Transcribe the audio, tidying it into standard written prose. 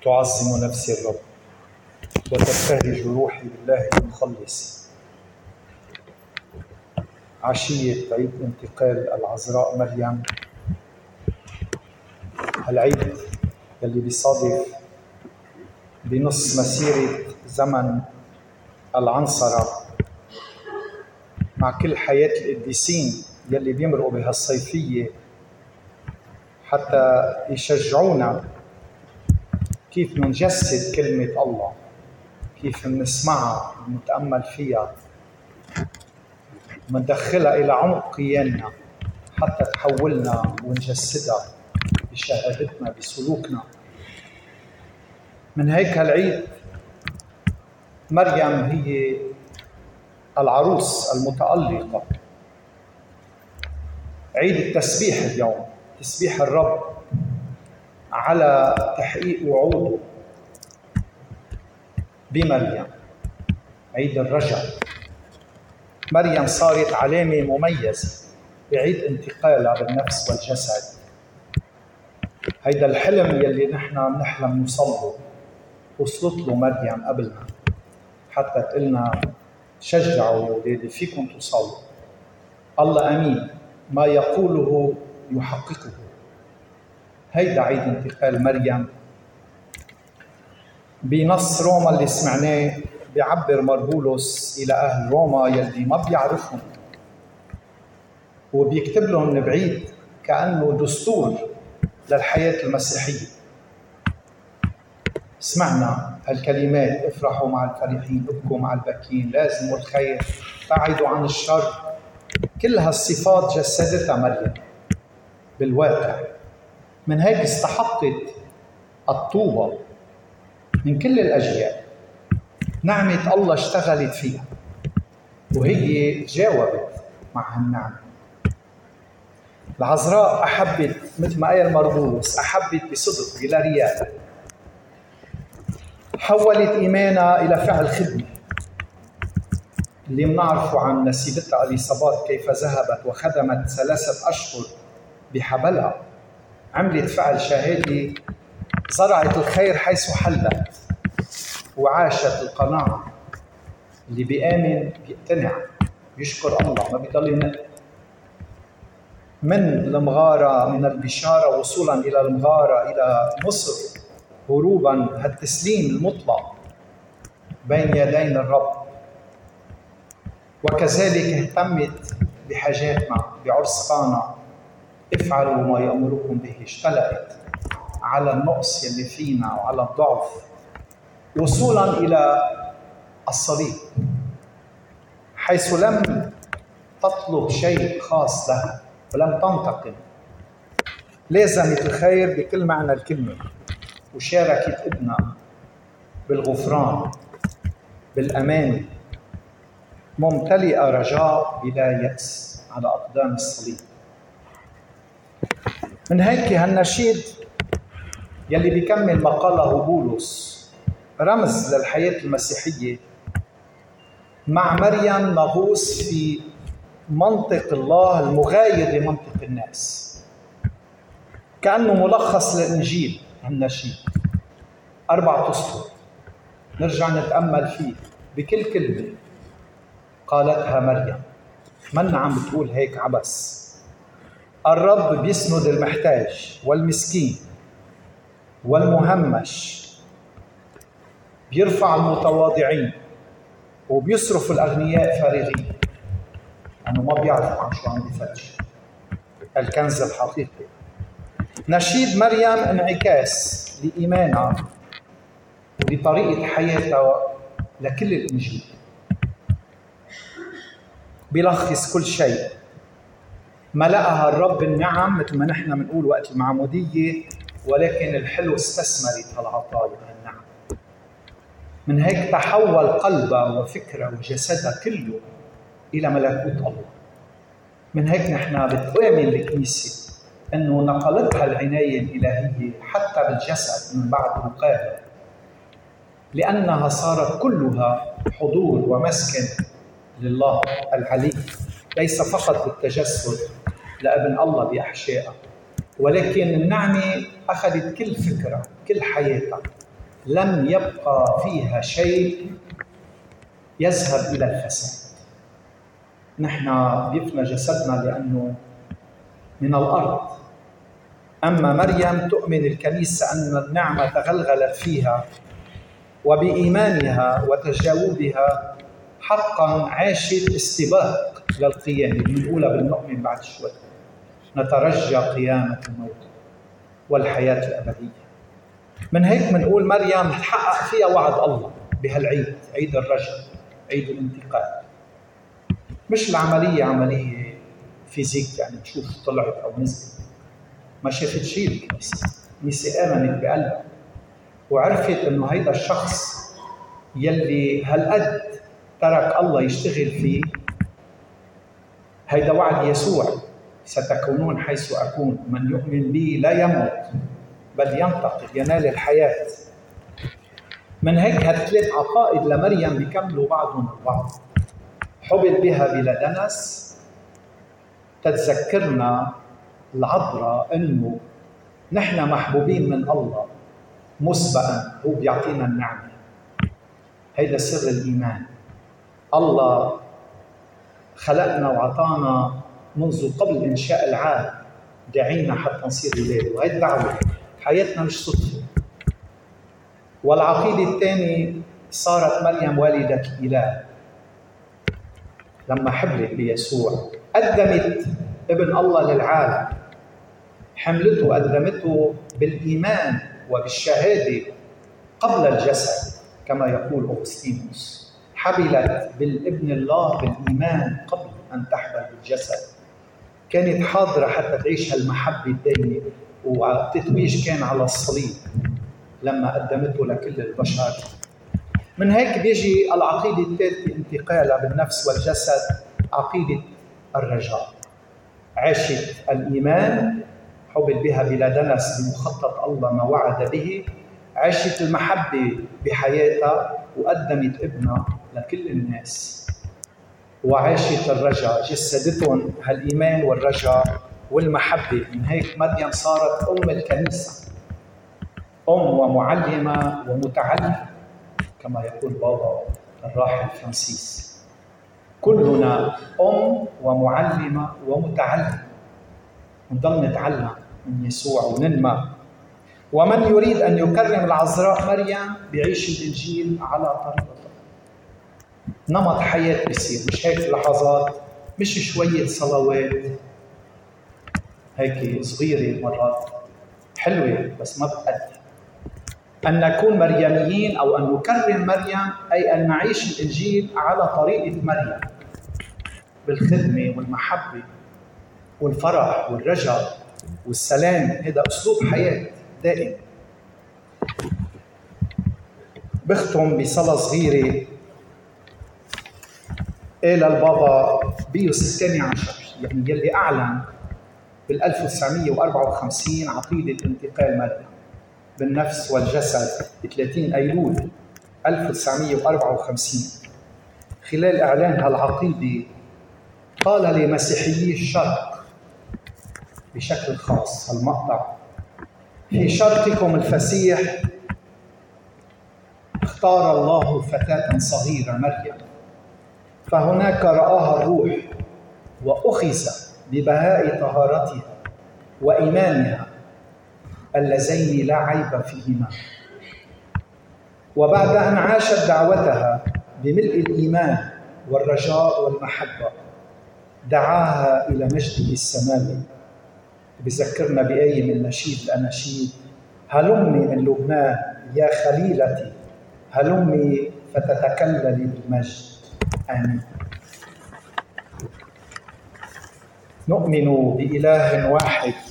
تعظم نفسي الرب وتبتهج روحي بالله المخلص. عشية عيد انتقال العذراء مريم، العيد يلي بيصادف بنص مسيرة زمن العنصرة مع كل حياة القديسين يلي بيمرقوا بهالصيفية، حتى يشجعونا كيف منجسد كلمة الله، كيف منسمعها ونتأمل فيها ومندخلها إلى عمق كياننا حتى تحولنا ونجسدها بشهادتنا بسلوكنا. من هيك هالعيد مريم هي العروس المتألقة، عيد التسبيح اليوم، تسبيح الرب على تحقيق وعوده بمريم، عيد الرجع. مريم صارت علامة مميزة بعيد انتقالها بالنفس والجسد. هيدا الحلم يلي نحن بنحلم نوصله وصلت له مريم قبلنا، حتى تقلنا شجعوا يا ولادي فيكم توصلوا. الله أمين، ما يقوله يحققه. هيدا عيد انتقال مريم. بنص روما اللي سمعناه بيعبر مربولوس إلى أهل روما يلي ما بيعرفهم وبيكتب لهم من بعيد كأنه دستور للحياة المسيحية. سمعنا هالكلمات: افرحوا مع الفرحين، ابكوا مع الباكين، لازموا الخير، ابتعدوا عن الشر. كل هالصفات جسدتها مريم بالواقع. من هيك استحقت الطوبة من كل الأجيال. نعمة الله اشتغلت فيها وهي جاوبت مع هالنعمة. العذراء أحبت مثل ما قال مربولوس، أحبت بصدق بلا رياء، حولت إيمانها إلى فعل خدمة. اللي منعرفه عن نسيبتها أليصابات كيف ذهبت وخدمت 3 أشهر بحبلها، عملت فعل شهادي، زرعت الخير حيث حلت وعاشت القناعة. اللي بيآمن بيقتنع، بيشكر الله، ما بيضل ينقل. من المغارة، من البشارة وصولا إلى المغارة إلى مصر، هروبا هالتسليم المطلق بين يدين الرب. وكذلك اهتمت بحاجاتنا بعرس قانا، افعلوا ما يأمركم به. اشتلقت على النقص يلي فينا وعلى الضعف، وصولا إلى الصليب حيث لم تطلب شيء خاص لها ولم تنتقم. لازمت الخير بكل معنى الكلمة، وشاركت ابنها بالغفران بالأمان، ممتلئة رجاء بلا يأس على أقدام الصليب. من هيك هالنشيد يلي بيكمل ما قاله بولس رمز للحياة المسيحية. مع مريم نغوص في منطق الله المغاير لمنطق الناس، كأنه ملخص للإنجيل. هالنشيد 4 أسطر نرجع نتأمل فيه بكل كلمة قالتها مريم. من عم بتقول هيك عبس. الرب بيسند المحتاج والمسكين والمهمش، بيرفع المتواضعين وبيصرف الأغنياء فارغين، لأنه ما بيعرفوا عن شو عم بيفتش. الكنز الحقيقي. نشيد مريم انعكاس لإيمانها ولطريقة حياتها لكل الإنجيل. بيلخص كل شيء. ملأها الرب النعم مثل ما نحن بنقول وقت المعمودية، ولكن الحلو استثمرت هالعطايا النعم. من هيك تحول قلبها وفكرها وجسدها كله إلى ملكوت الله. من هيك نحن بتؤمن الكنيسة أنه نقلتها العناية الإلهية حتى بالجسد من بعد رقادها، لأنها صارت كلها حضور ومسكن لله العلي، ليس فقط بالتجسد لابن الله بأحشائها، ولكن النعمة أخذت كل فكرة كل حياتها لم يبقى فيها شيء يذهب إلى الفساد. نحن بيفنى جسدنا لأنه من الأرض، أما مريم تؤمن الكنيسة أن النعمة تغلغلت فيها، وبإيمانها وتجاوبها حقا عاشت استباق للقيامة. بنقولها بالمؤمن بعد شوي، نترجى قيامة الموت والحياة الأبدية. من هيك بنقول مريم تحقق فيها وعد الله بهالعيد، عيد الرجاء، عيد الانتقال. مش العملية عملية فيزيك يعني تشوف طلعت أو نزلت، ما شافت شيء الكنيسة آمنت بقلبها وعرفت إنه هيدا الشخص يلي هالقد ترك الله يشتغل فيه، هيدا وعد يسوع، ستكونون حيث أكون، من يؤمن بي لا يموت بل ينتقل ينال الحياة. من هيك هالثلاث عقائد لمريم بيكملوا بعضهم البعض. حبل بها بلا دنس تتذكرنا العذراء انه نحن محبوبين من الله مسبقا، هو بيعطينا النعمه. هيدا سر الايمان. الله خلقنا وعطانا منذ قبل انشاء العالم، دعينا حتى نصير اولاده، وهي الدعوه. حياتنا مش صدفه. والعقيده الثانيه، صارت مريم والده الاله لما حملت بيسوع، قدمت ابن الله للعالم، حملته وقدمته بالإيمان وبالشهادة قبل الجسد كما يقول أغسطينوس. حبلت بالابن الله بالإيمان قبل أن تحبل بالجسد. كانت حاضرة حتى تعيش هالمحبة الدائمة، والتتويج كان على الصليب لما قدمته لكل البشر. من هيك بيجي العقيدة الثالثة انتقالها بالنفس والجسد، عقيدة الرجاء. عاشت الإيمان، حبل بها بلا دنس بمخطط الله ما وعد به، عاشت المحبة بحياتها وقدمت ابنها لكل الناس، وعاشت الرجاء، جسدتهم هالإيمان والرجاء والمحبة. من هيك مريم صارت أم الكنيسة، أم ومعلمة ومتعلمة كما يقول بابا الراحل فرانسيس. كلنا أم ومعلمة ومتعلمة، نضل نتعلم من يسوع وننمى. ومن يريد أن يكرم العذراء مريم بيعيش الإنجيل على طريقته، نمط حياة بيصير، مش هيك لحظات، مش شوية صلوات هيك صغيرة مرات حلوة بس ما بتأدي. أن نكون مريميين أو أن نكرم مريم أي أن نعيش الإنجيل على طريقة مريم، بالخدمة والمحبة والفرح والرجاء والسلام. هذا أسلوب حياة دائم. بختم بصلاة صغيرة قال البابا بيوس الثاني عشر، يعني يلي أعلن بال1954 عقيدة انتقال مريم بالنفس والجسد ب 30 أيلول 1954. خلال إعلان هالعقيدة قال لمسيحيي الشرق بشكل خاص هالمقطع: في شرقكم الفسيح اختار الله فتاة صغيرة مريم، فهناك رآها الروح وأخذ ببهاء طهارتها وإيمانها اللذين لا عيب فيهما. وبعد أن عاشت دعوتها بملء الإيمان والرجاء والمحبة دعاها إلى مجده السماوي. بذكرنا بآية من نشيد الأناشيد: هلمي من لبنان يا خليلتي، هلمي فتتكللي بالمجد. آمين. نؤمن بإله واحد